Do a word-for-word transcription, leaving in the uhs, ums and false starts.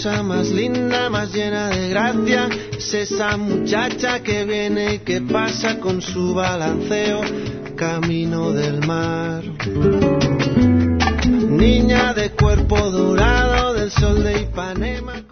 hermosa, más linda, más llena de gracia. Es esa muchacha que viene y que pasa con su balanceo camino del mar. Niña de cuerpo dorado del sol de Ipanema.